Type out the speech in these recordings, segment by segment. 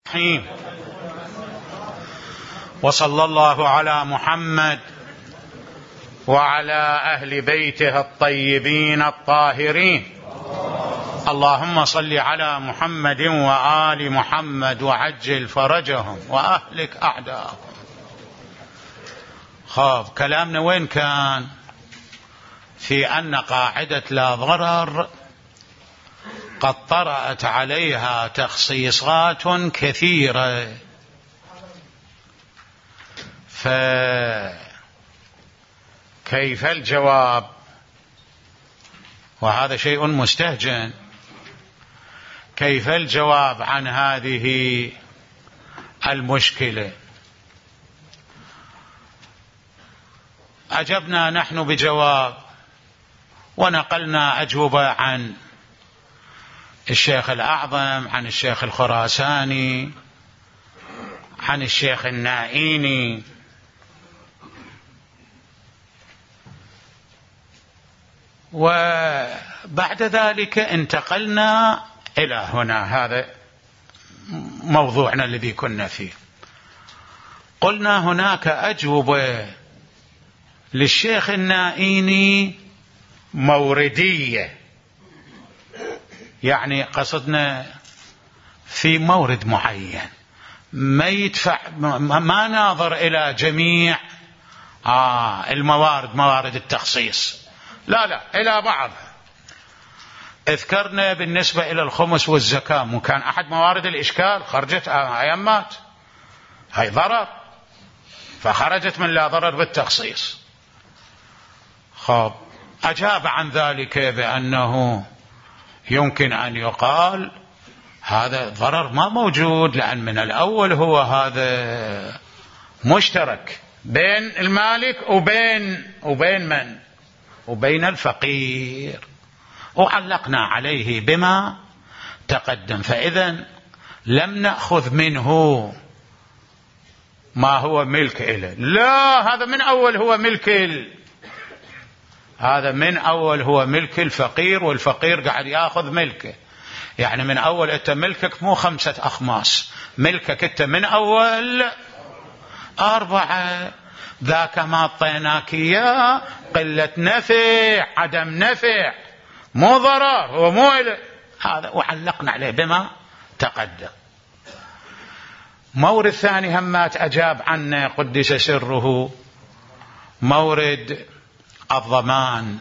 الرحيم. وصلى الله على محمد وعلى أهل بيته الطيبين الطاهرين. اللهم صل على محمد وآل محمد وعجل فرجهم وأهلك أعداءهم. خاف كلامنا وين كان؟ في أن قاعدة لا ضرر قد طرأت عليها تخصيصات كثيرة، فكيف الجواب؟ وهذا شيء مستهجن. كيف الجواب عن هذه المشكلة؟ أجبنا نحن بجواب، ونقلنا أجوبة عن الشيخ الأعظم، عن الشيخ الخراساني، عن الشيخ النائيني، وبعد ذلك انتقلنا إلى هنا. هذا موضوعنا الذي كنا فيه. قلنا هناك أجوبة للشيخ النائيني موردية، يعني قصدنا في مورد معين، ما يدفع، ما ناظر إلى جميع الموارد، موارد التخصيص، لا إلى بعض. اذكرنا بالنسبة إلى الخمس والزكاة، وكان أحد موارد الإشكال خرجت أيامات، هاي ضرر، فخرجت من لا ضرر بالتخصيص. خب أجاب عن ذلك بأنه يمكن أن يقال هذا ضرر ما موجود، لأن من الأول هو هذا مشترك بين المالك وبين من؟ وبين الفقير، وعلقنا عليه بما تقدم. فإذا لم نأخذ منه ما هو ملك إله، لا، هذا من أول هو ملك الفقير، والفقير قاعد يأخذ ملكه. يعني من أول أنت ملكك مو 5 أخماس، ملكك أنت من أول 4. ذاك ما أعطيناك إياه قلة نفع، عدم نفع، مو ضرر، هو مو إله. هذا وعلقنا عليه بما تقدم. مورد ثاني همات أجاب عنه قدس سره، مورد الضمان.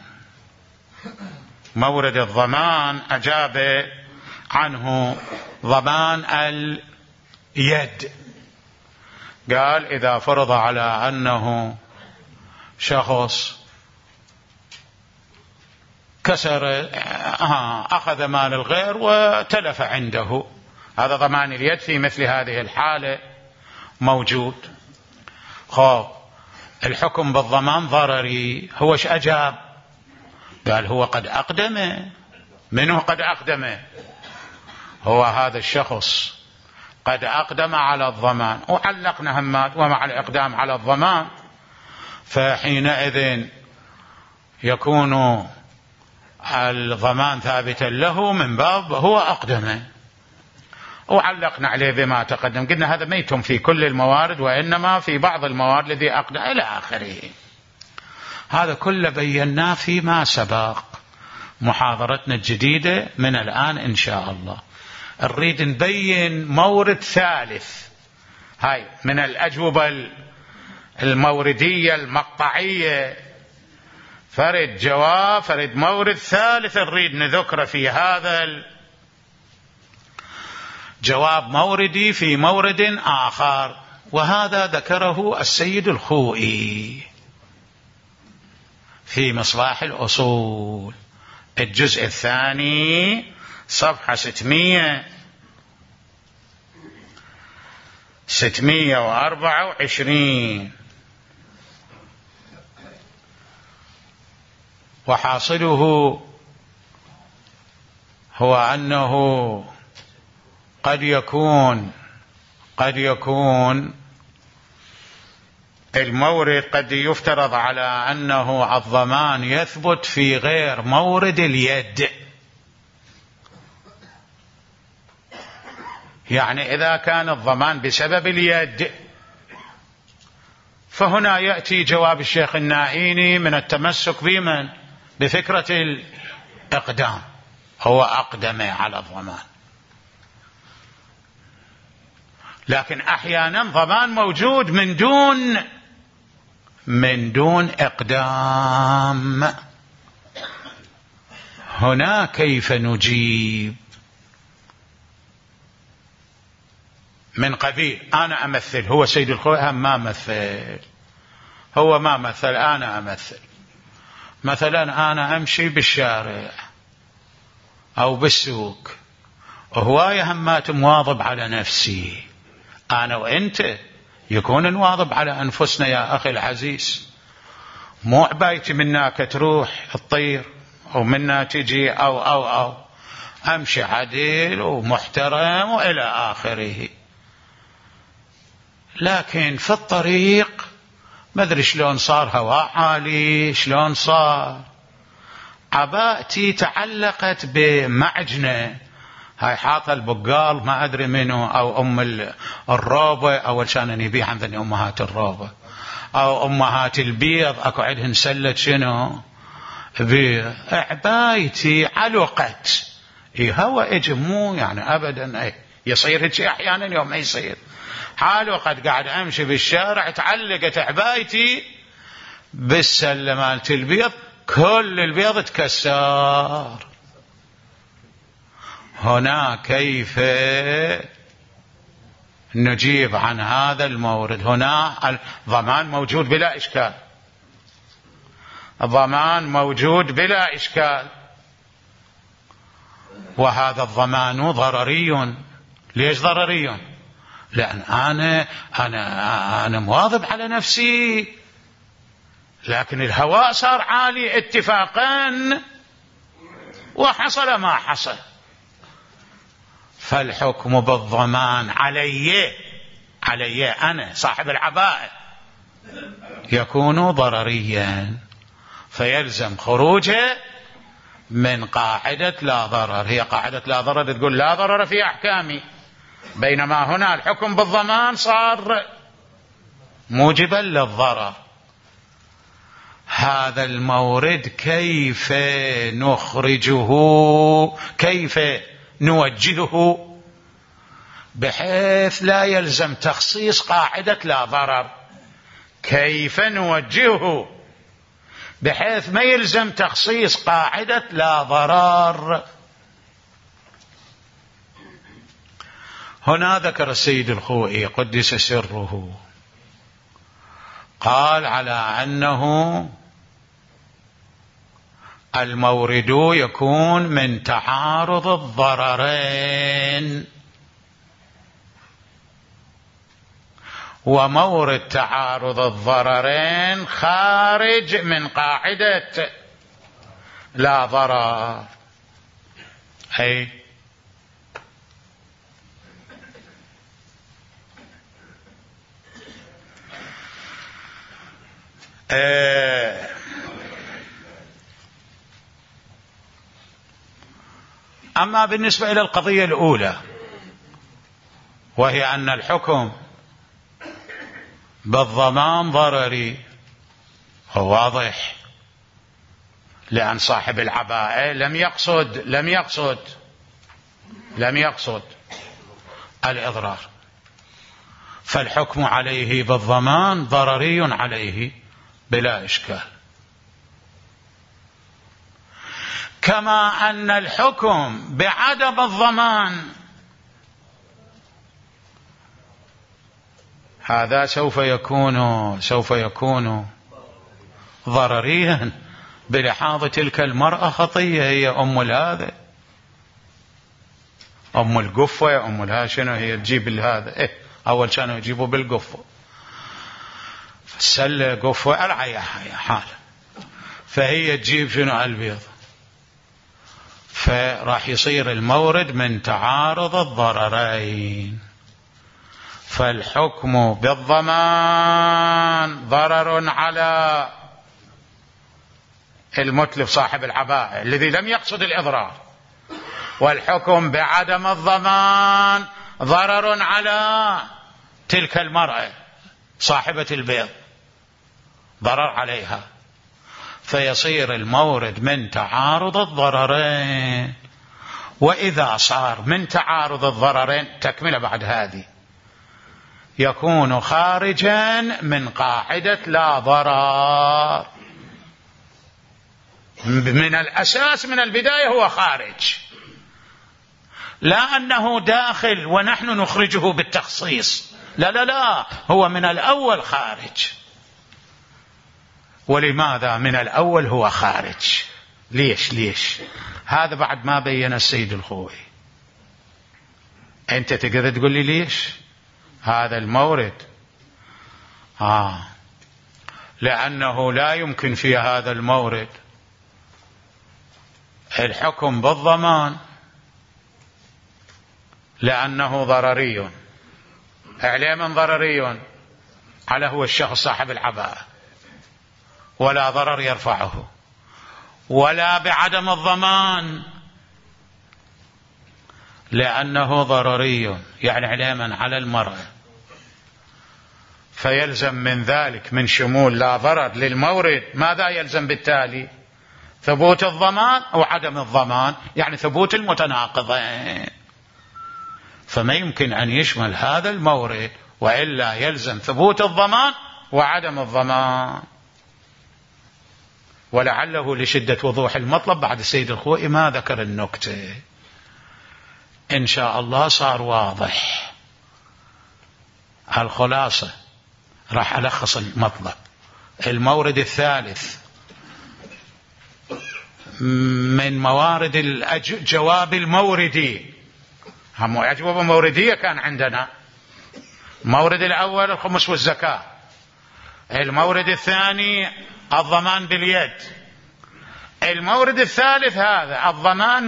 مورد الضمان أجاب عنه ضمان اليد. قال إذا فرض على أنه شخص كسر، أخذ مال الغير وتلف عنده، هذا ضمان اليد في مثل هذه الحالة موجود. خب الحكم بالضمان ضرري، هو ايش أجاب؟ قال هو قد أقدم. منه قد أقدم؟ هو هذا الشخص قد أقدم على الضمان، وعلقنا همات ومع الإقدام على الضمان فحينئذ يكون الضمان ثابتا له من باب هو أقدم، وعلقنا عليه بما تقدم. قلنا هذا ميت في كل الموارد، وإنما في بعض الموارد الذي أقدم إلى آخره. هذا كله بيناه فيما سبق، محاضرتنا الجديدة من الآن إن شاء الله. نريد نبين مورد ثالث، هاي من الأجوبة الموردية المقطعية، فرد جواب، فرد مورد ثالث نريد نذكره في هذا جواب موردي في مورد آخر، وهذا ذكره السيد الخوئي في مصباح الأصول الجزء الثاني صفحة 624. وحاصله هو أنه قد يكون المورد قد يفترض على أنه الضمان يثبت في غير مورد اليد، يعني إذا كان الضمان بسبب اليد فهنا يأتي جواب الشيخ النائيني من التمسك بمن؟ بفكرة الإقدام، هو أقدم على الضمان. لكن أحيانا ضمان موجود من دون إقدام، هنا كيف نجيب؟ من قبيل أنا أمثل، هو سيد الخوئي ما مثل، هو ما مثل، أنا أمثل. مثلا أنا أمشي بالشارع أو بالسوق وهواية همات مواظب على نفسي، أنا وإنت يكون نواظب على أنفسنا يا أخي العزيز، مو عبايتي منك تروح الطير أو منا تجي أو أمشي عديل ومحترم وإلى آخره. لكن في الطريق ما أدري شلون صار هواء عالي، شلون صار عباءتي تعلقت بمعجنة، هاي حاطة البقال ما أدري منه، أو الروبة، أول كان يبيع عندنا أمهات الروبة أو أمهات البيض، أكو عندهن سلة شنو بيض، عبايتي علقت. هو إجي مو يعني أبدا، يصير هيك أحيانا يوم ما يصير، حاله قد قاعد أمشي بالشارع تعلقت عبايتي بالسلة مالت البيض، كل البيض تكسر. هنا كيف نجيب عن هذا المورد؟ هنا الضمان موجود بلا إشكال، الضمان موجود بلا إشكال، وهذا الضمان ضرري. ليش ضرري؟ لأن أنا مواظب على نفسي، لكن الهواء صار عالي اتفاقا وحصل ما حصل، فالحكم بالضمان علي أنا صاحب العباءة يكون ضرريا، فيلزم خروجه من قاعدة لا ضرر. هي قاعدة لا ضرر تقول لا ضرر في أحكامي، بينما هنا الحكم بالضمان صار موجبا للضرر. هذا المورد كيف نخرجه، كيف نوجهه بحيث لا يلزم تخصيص قاعدة لا ضرر؟ كيف نوجهه بحيث ما يلزم تخصيص قاعدة لا ضرر؟ هنا ذكر السيد الخوئي قدس سره، قال على أنه المورد يكون من تعارض الضررين، ومورد تعارض الضررين خارج من قاعدة لا ضرر. أي أما بالنسبة إلى القضية الأولى، وهي أن الحكم بالضمان ضرري، هو واضح، لأن صاحب العباءة لم يقصد الإضرار، فالحكم عليه بالضمان ضرري عليه بلا إشكال. كما أن الحكم بعدم الضمان هذا سوف يكون ضرريا بلحاظ تلك المرأة خطية، هي أم القفة، أم الها شنو هي تجيب هذا، أول كانوا يجيبوا بالقفة، فالسلة قفة أرعى حال، فهي تجيب شنو البيض، فراح يصير المورد من تعارض الضررين. فالحكم بالضمان ضرر على المتلف صاحب العباءة الذي لم يقصد الإضرار، والحكم بعدم الضمان ضرر على تلك المرأة صاحبة البيض، ضرر عليها، فيصير المورد من تعارض الضررين. وإذا صار من تعارض الضررين تكمل بعد هذه، يكون خارجا من قاعدة لا ضرر. من الأساس من البداية هو خارج، لا أنه داخل ونحن نخرجه بالتخصيص، لا لا لا، هو من الأول خارج. ولماذا من الأول هو خارج؟ ليش؟ هذا بعد ما بين السيد الخوئي. أنت تقدر تقول لي ليش هذا المورد؟ لأنه لا يمكن في هذا المورد الحكم بالضمان، لأنه ضرري. عليه من ضرري؟ على هو الشخص صاحب العباءة، ولا ضرر يرفعه، ولا بعدم الضمان لأنه ضرري، يعني عليه من على المرأة. فيلزم من ذلك من شمول لا ضرر للمورد ماذا يلزم بالتالي؟ ثبوت الضمان أو عدم الضمان، يعني ثبوت المتناقضين. فما يمكن أن يشمل هذا المورد، وإلا يلزم ثبوت الضمان وعدم الضمان. ولعله لشدة وضوح المطلب بعد السيد الخوئي ما ذكر النكتة. إن شاء الله صار واضح. الخلاصة راح ألخص المطلب. المورد الثالث من موارد الجواب الموردي، هم أجوبة موردية كان عندنا. المورد الأول الخمس والزكاة، المورد الثاني الضمان باليد، المورد الثالث هذا الضمان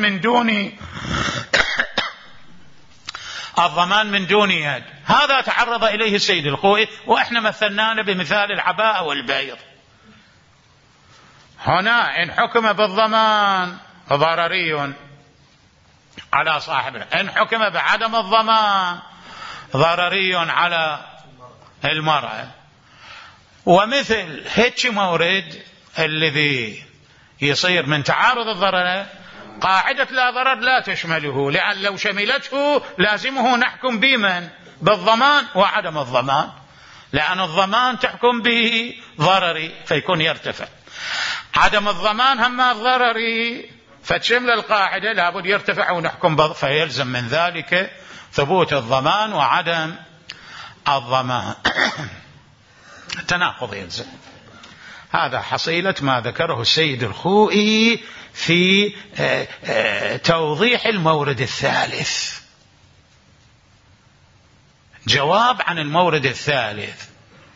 من دون يد. هذا تعرض إليه السيد الخوئي، وإحنا مثلنا بمثال العباءة والبيض. هنا إن حكم بالضمان ضرري على صاحبه، إن حكم بعدم الضمان ضرري على المرأة. ومثل هيك مورد الذي يصير من تعارض الضرر، قاعدة لا ضرر لا تشمله، لأن لو شملته لازمه نحكم بمن؟ بالضمان وعدم الضمان، لأن الضمان تحكم به ضرري فيكون يرتفع، عدم الضمان هم ضرري فتشمل القاعدة لابد يرتفع ونحكم فيلزم من ذلك ثبوت الضمان وعدم الضمان. تناقض يلزم. هذا حصيلة ما ذكره السيد الخوئي في توضيح المورد الثالث. جواب عن المورد الثالث،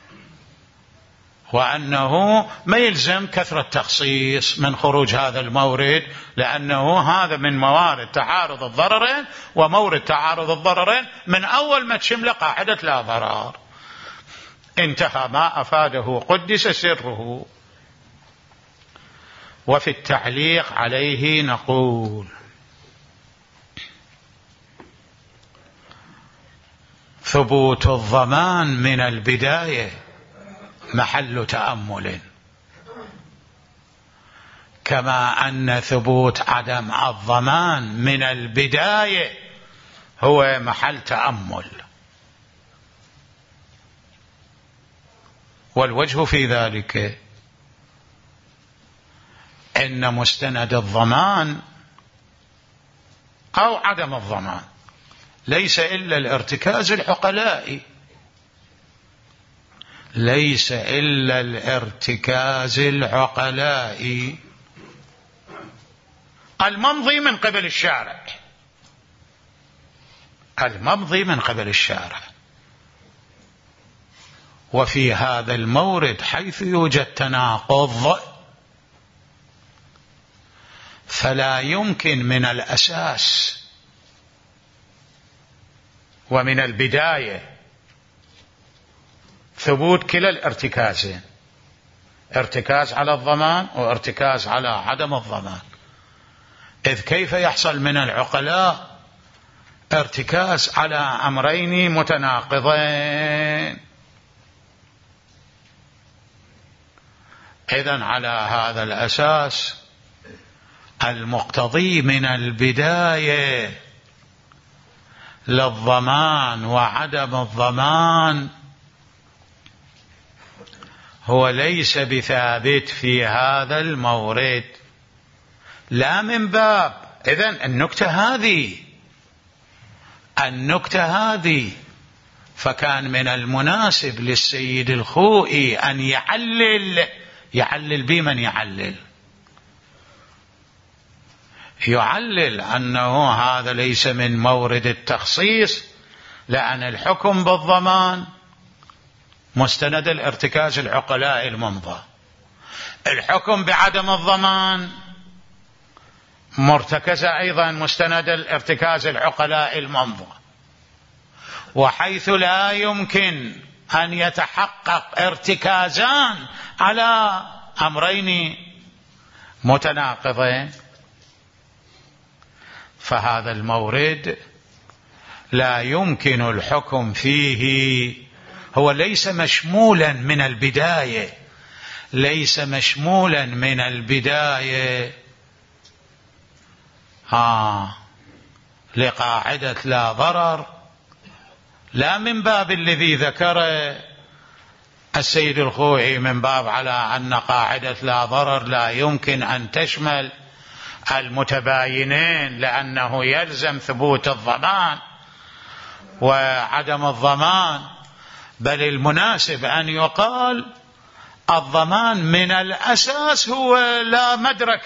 وأنه ما يلزم كثرة تخصيص من خروج هذا المورد، لأنه هذا من موارد تعارض الضررين، ومورد تعارض الضررين من أول ما تشمل قاعدة لا ضرر. انتهى ما أفاده قدس سره. وفي التعليق عليه نقول: ثبوت الضمان من البداية محل تأمل، كما أن ثبوت عدم الضمان من البداية هو محل تأمل. والوجه في ذلك إن مستند الضمان أو عدم الضمان ليس إلا الارتكاز العقلائي، ليس إلا الارتكاز العقلائي الممضي من قبل الشارع، الممضي من قبل الشارع. وفي هذا المورد حيث يوجد تناقض فلا يمكن من الأساس ومن البداية ثبوت كلا الارتكازين، ارتكاز على الضمان وارتكاز على عدم الضمان. إذ كيف يحصل من العقلاء ارتكاز على أمرين متناقضين. إذن على هذا الأساس المقتضي من البداية للضمان وعدم الضمان هو ليس بثابت في هذا المورد، لا من باب. إذن النكتة هذه فكان من المناسب للسيد الخوئي أن يعلل بمن يعلل أنه هذا ليس من مورد التخصيص، لأن الحكم بالضمان مستند الارتكاز العقلاء الممضى، الحكم بعدم الضمان مرتكز أيضا مستند الارتكاز العقلاء الممضى. وحيث لا يمكن أن يتحقق ارتكازان على أمرين متناقضين، فهذا المورد لا يمكن الحكم فيه، هو ليس مشمولا من البداية لقاعدة لا ضرر، لا من باب الذي ذكره السيد الخوئي من باب على أن قاعدة لا ضرر لا يمكن أن تشمل المتباينين، لأنه يلزم ثبوت الضمان وعدم الضمان، بل المناسب أن يقال الضمان من الأساس هو لا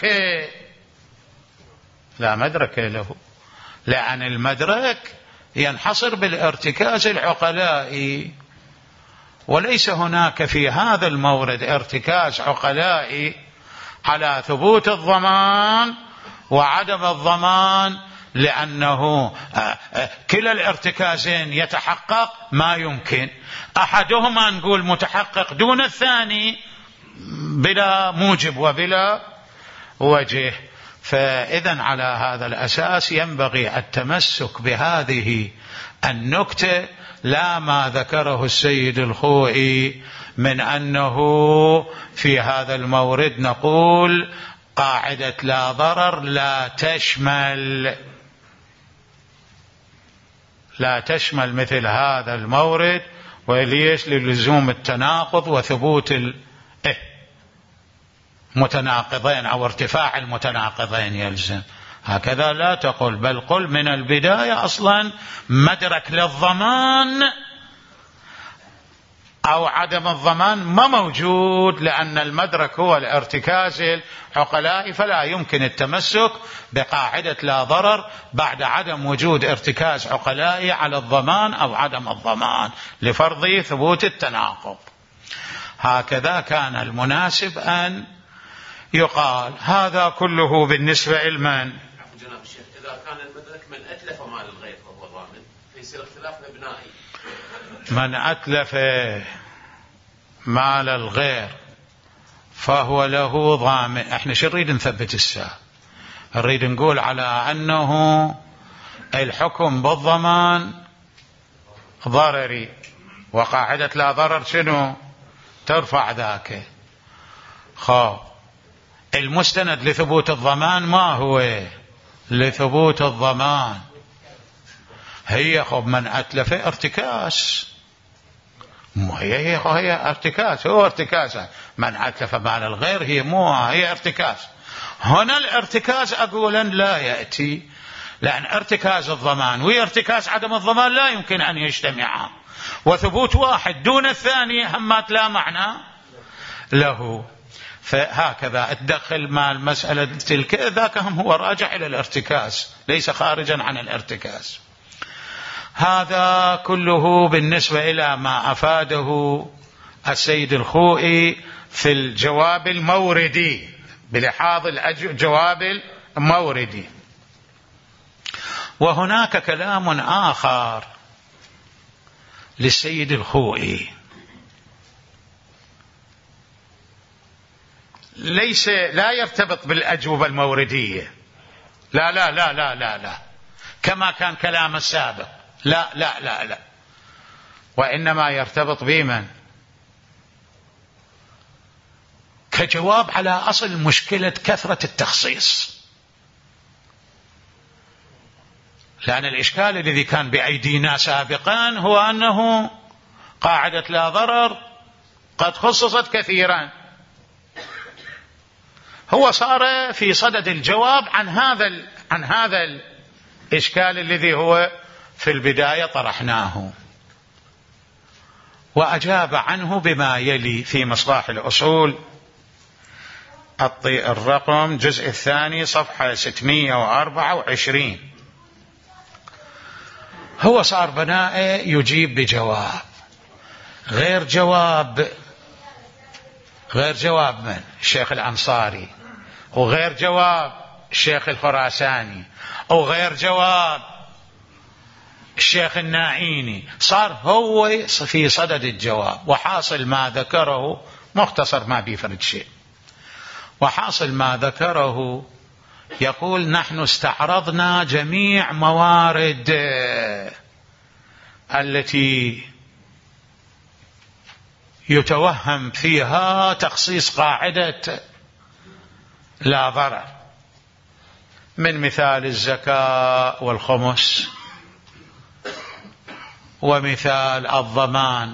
مدرك له، لأن المدرك ينحصر بالارتكاز العقلائي، وليس هناك في هذا المورد ارتكاز عقلائي على ثبوت الضمان وعدم الضمان، لأنه كلا الارتكازين يتحقق، ما يمكن أحدهما نقول متحقق دون الثاني بلا موجب وبلا وجه. فإذن على هذا الأساس ينبغي التمسك بهذه النكتة، لا ما ذكره السيد الخوئي من أنه في هذا المورد نقول قاعدة لا ضرر لا تشمل مثل هذا المورد، وليش؟ للزوم التناقض وثبوت متناقضين أو ارتفاع المتناقضين يلزم. هكذا لا تقل، بل قل من البداية أصلا مدرك للضمان أو عدم الضمان ما موجود، لأن المدرك هو الارتكاز العقلائي، فلا يمكن التمسك بقاعدة لا ضرر بعد عدم وجود ارتكاز عقلائي على الضمان أو عدم الضمان لفرض ثبوت التناقض. هكذا كان المناسب أن يقال. هذا كله بالنسبة لمن؟ جناب الشيخ، إذا كان المدرك من أتلف مال الغير فهو ضامن، فيصير اختلاف مبنائي. من أتلف مال الغير فهو له ضامن. احنا شو نريد نثبت الساعة؟ نريد نقول على أنه الحكم بالضمان ضرري، وقاعدة لا ضرر شنو؟ ترفع ذاك. المستند لثبوت الضمان ما هو؟ لثبوت الضمان هي من أتلف ارتكاس، هي ارتكاس، هو ارتكاس. من أتلف مال الغير هي ارتكاس. هنا الارتكاز أقولا لا يأتي، لأن ارتكاز الضمان وارتكاز عدم الضمان لا يمكن أن يجتمعا، وثبوت واحد دون الثاني همات لا معنى له. فهكذا تدخل مع المسألة تلك، ذاك هم هو راجع إلى الارتكاز، ليس خارجا عن الارتكاز. هذا كله بالنسبة إلى ما أفاده السيد الخوئي في الجواب الموردي، بلحاظ الجواب الموردي. وهناك كلام آخر للسيد الخوئي لا يرتبط بالأجوبة الموردية، لا كما كان كلام السابق، لا لا لا لا، وإنما يرتبط بمن؟ كجواب على أصل مشكلة كثرة التخصيص. لأن الإشكال الذي كان بأيدينا سابقا هو أنه قاعدة لا ضرر قد خصصت كثيرا، هو صار في صدد الجواب عن هذا الإشكال الذي هو في البداية طرحناه، وأجاب عنه بما يلي في مصباح الأصول الرقم جزء الثاني صفحة 624. هو صار بنائه يجيب بجواب غير جواب من الشيخ الأنصاري، وغير جواب الشيخ الخراساني، أو غير جواب الشيخ الناعيني، صار هو في صدد الجواب. وحاصل ما ذكره مختصر ما بيفرد شيء، وحاصل ما ذكره يقول نحن استعرضنا جميع موارد التي يتوهم فيها تخصيص قاعدة لا ضرر، من مثال الزكاة والخمس، ومثال الضمان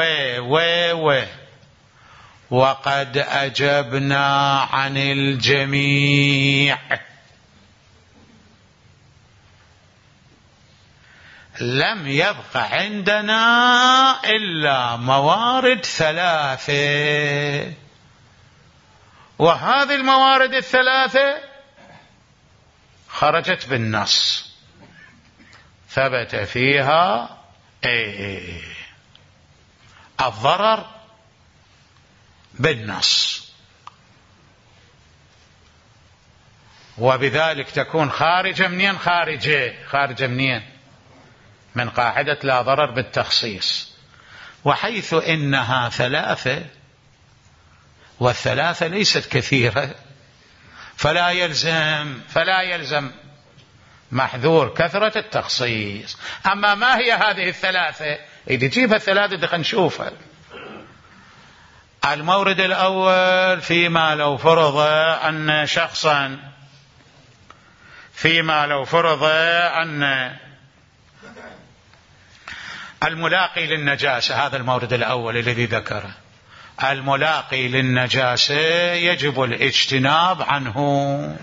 وقد أجبنا عن الجميع، لم يبق عندنا إلا موارد 3، وهذه الموارد 3 خرجت بالنص، ثبت فيها الضرر بالنص، وبذلك تكون خارجة منين؟ خارجة منين؟ من قاعدة لا ضرر بالتخصيص. وحيث إنها 3 والثلاثة ليست كثيرة، فلا يلزم محذور كثرة التخصيص. أما ما هي هذه 3؟ إذا جيبها 3 دخل نشوفها. المورد الأول فيما لو فرض أن شخصا، الملاقي للنجاسة، هذا المورد الأول الذي ذكره، الملاقي للنجاسة يجب الاجتناب عنه،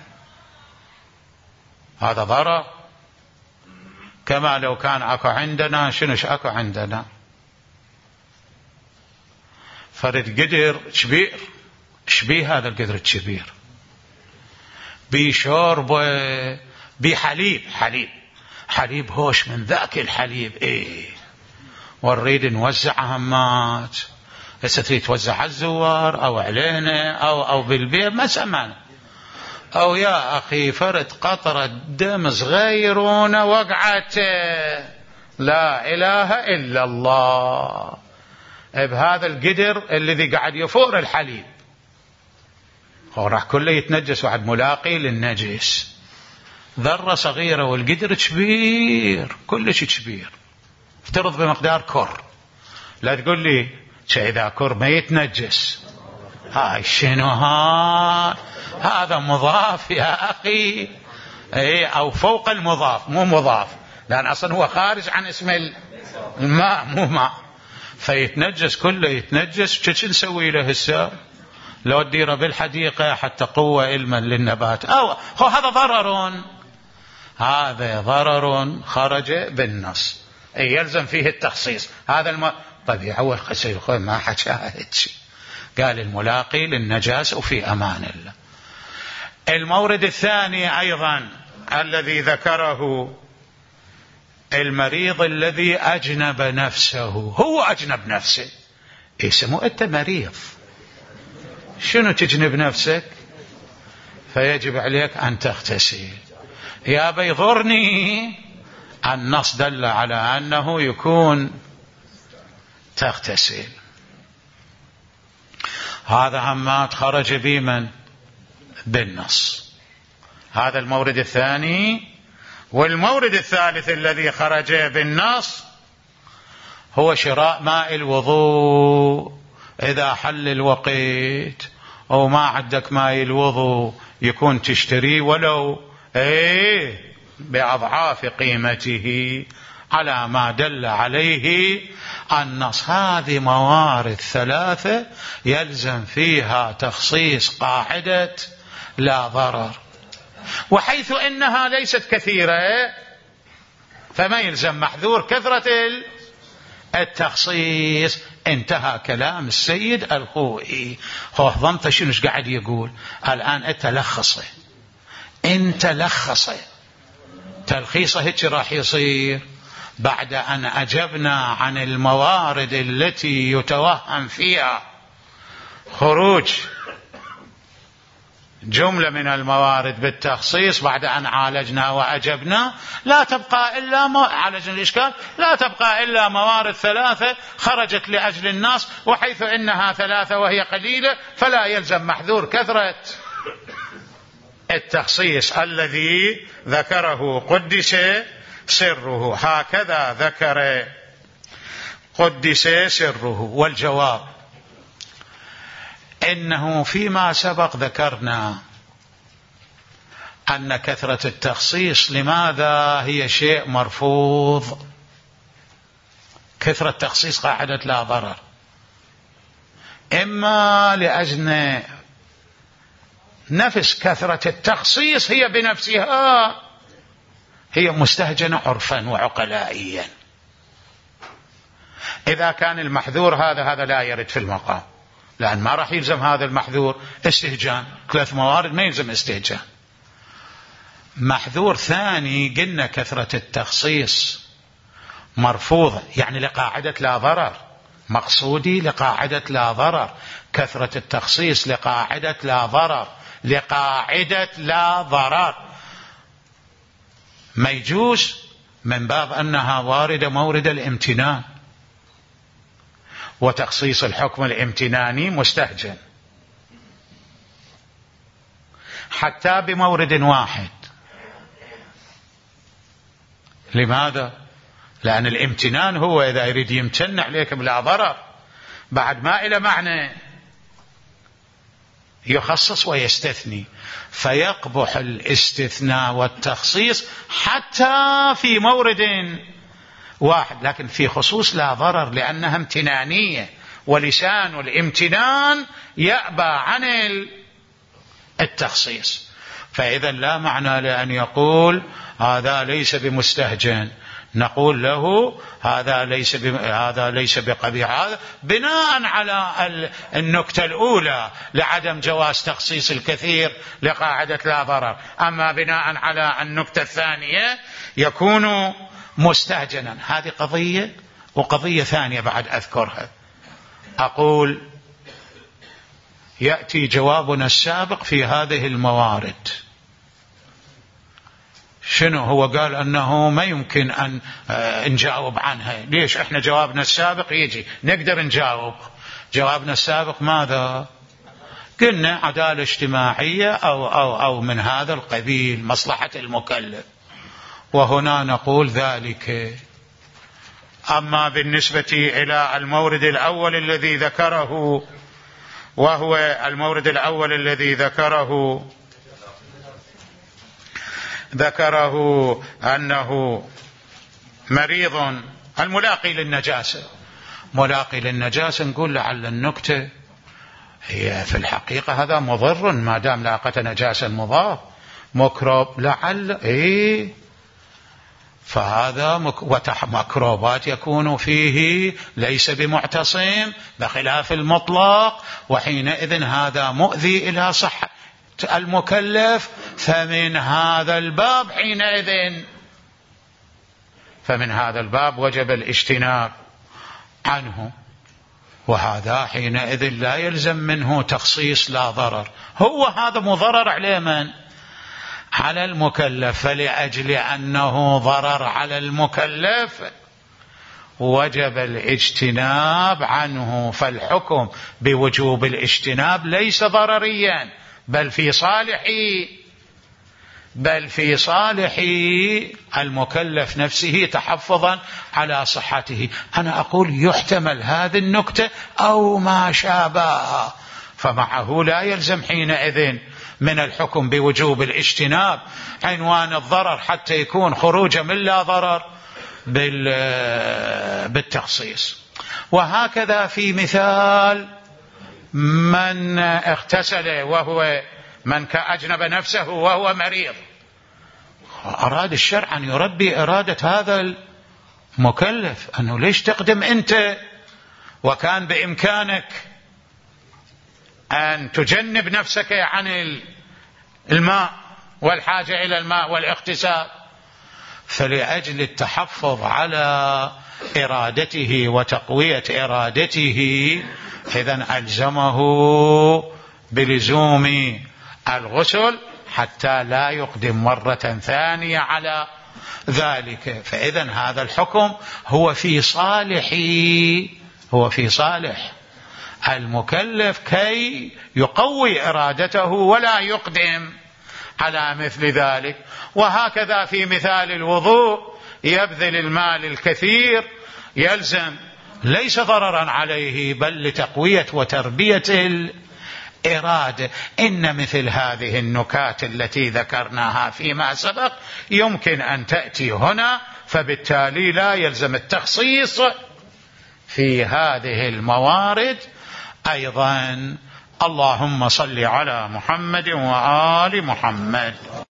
هذا ضرر، كما لو كان أكو عندنا شنوش أكو عندنا فرد قدر كبير، شبيه هذا القدر الكبير بشوربه حليب هوش من ذاك الحليب، ونريد نوزع همات، هسه تريد توزع على الزوار او علينا او بالبيت ما سمعنا، او يا اخي فرد قطرة دم صغيرونة وقعت، لا اله الا الله، بهذا القدر الذي قاعد يفور الحليب، هو راح كله يتنجس وعد ملاقي للنجس، ذرة صغيرة والقدر كبير، كلش كبير، افترض بمقدار كر، لا تقول لي إذا كر ما يتنجس، هاي شنو هذا مضاف يا أخي، أو فوق المضاف مو مضاف، لأن أصلا هو خارج عن اسم الماء مو ماء، فيتنجس كله يتنجس. شو نسوي له هسه؟ لو تديره بالحديقة حتى قوة علما للنبات، أو هذا ضرر خرج بالنص، يلزم فيه التخصيص. هذا طيب يا أول خسي ما حكاهد شيء، قال الملاقي للنجاس وفي أمان الله. المورد الثاني أيضا الذي ذكره، المريض الذي أجنب نفسه، هو أجنب نفسه، اسمه أنت مريض، شنو تجنب نفسك؟ فيجب عليك أن تغتسل. يا بيضرني، النص دل على أنه يكون تغتسل. هذا همات خرج بمن؟ بالنص. هذا المورد الثاني. والمورد الثالث الذي خرج بالنص هو شراء ماء الوضوء. إذا حل الوقت أو ما عندك ماء الوضوء يكون تشتري ولو بأضعاف قيمته على ما دل عليه النص. هذه موارد ثلاثة يلزم فيها تخصيص قاعدة لا ضرر، وحيث إنها ليست كثيرة فما يلزم محذور كثرة التخصيص. انتهى كلام السيد الخوئي. هو ضمت شنو قاعد يقول الآن؟ انت لخصه تلخيصه هيك راح يصير بعد أن أجبنا عن الموارد التي يتوهم فيها خروج جملة من الموارد بالتخصيص. بعد أن عالجنا وأجبنا لا تبقى إلا عالجنا الإشكال، لا تبقى إلا موارد ثلاثة خرجت لأجل الناس، وحيث إنها ثلاثة وهي قليلة فلا يلزم محذور كثرة التخصيص الذي ذكره قدس سره. هكذا ذكر قدس سره. والجواب إنه فيما سبق ذكرنا أن كثرة التخصيص لماذا هي شيء مرفوض. كثرة تخصيص قاعدة لا ضرر إما لأجل نفس كثرة التخصيص هي بنفسها هي مستهجنة عرفا وعقلائيا. إذا كان المحذور هذا لا يرد في المقام، لأن ما راح يلزم هذا المحذور استهجان. 3 موارد ما يلزم استهجان. محذور ثاني قلنا كثرة التخصيص مرفوضة، يعني لقاعدة لا ضرر. مقصودي لقاعدة لا ضرر، كثرة التخصيص لقاعدة لا ضرر، لقاعدة لا ضرر. ما يجوز من باب أنها واردة مورد الامتنان، وتخصيص الحكم الامتناني مستهجن حتى بمورد واحد. لماذا؟ لأن الامتنان هو إذا يريد يمتن عليكم لا ضرر، بعد ما إلى معنى يخصص ويستثني، فيقبح الاستثناء والتخصيص حتى في مورد واحد، لكن في خصوص لا ضرر لأنها امتنانية، ولسان الامتنان يأبى عن التخصيص. فإذا لا معنى لأن يقول هذا ليس بمستهجن، نقول له هذا ليس بقبيح، هذا بناء على النكتة الأولى لعدم جواز تخصيص الكثير لقاعدة لا ضرر. أما بناء على النكتة الثانية يكون مستهجنا. هذه قضية، وقضية ثانية بعد أذكرها. أقول يأتي جوابنا السابق في هذه الموارد. شنو هو؟ قال أنه ما يمكن أن نجاوب عنها. ليش؟ إحنا جوابنا السابق يجي نقدر نجاوب. جوابنا السابق ماذا؟ قلنا عدالة اجتماعية أو من هذا القبيل، مصلحة المكلف، وهنا نقول ذلك. أما بالنسبة إلى المورد الأول الذي ذكره، وهو المورد الأول الذي ذكره أنه مريض الملاقي للنجاسة. ملاقي للنجاسة نقول لعل النكتة هي في الحقيقة هذا مضر ما دام لاقت نجاسة مضاف مكروب، لعل فهذا مكروبات يكون فيه ليس بمعتصم بخلاف المطلق، وحينئذ هذا مؤذي إلى صحة المكلف. فمن هذا الباب وجب الاجتناب عنه، وهذا حينئذ لا يلزم منه تخصيص لا ضرر. هو هذا مضرر على من؟ على المكلف، فلأجل أنه ضرر على المكلف وجب الاجتناب عنه. فالحكم بوجوب الاجتناب ليس ضرريا بل في صالح بل في صالح المكلف نفسه تحفظا على صحته. أنا أقول يحتمل هذه النكتة أو ما شابهها، فمعه لا يلزم حينئذ من الحكم بوجوب الاجتناب عنوان الضرر حتى يكون خروجا من لا ضرر بالتخصيص. وهكذا في مثال من اغتسل وهو من أجنب نفسه وهو مريض، أراد الشرع أن يربي إرادة هذا المكلف أنه ليش تقدم أنت وكان بإمكانك أن تجنب نفسك عن الماء والحاجة إلى الماء والاغتسال. فلأجل التحفظ على إرادته وتقوية إرادته إذن ألزمه بلزوم الغسل حتى لا يقدم مرة ثانية على ذلك. فإذن هذا الحكم هو في صالح المكلف كي يقوي إرادته ولا يقدم على مثل ذلك. وهكذا في مثال الوضوء يبذل المال الكثير يلزم ليس ضررا عليه بل لتقوية وتربية الإرادة. إن مثل هذه النكات التي ذكرناها فيما سبق يمكن أن تأتي هنا، فبالتالي لا يلزم التخصيص في هذه الموارد أيضا. اللهم صل على محمد وآل محمد.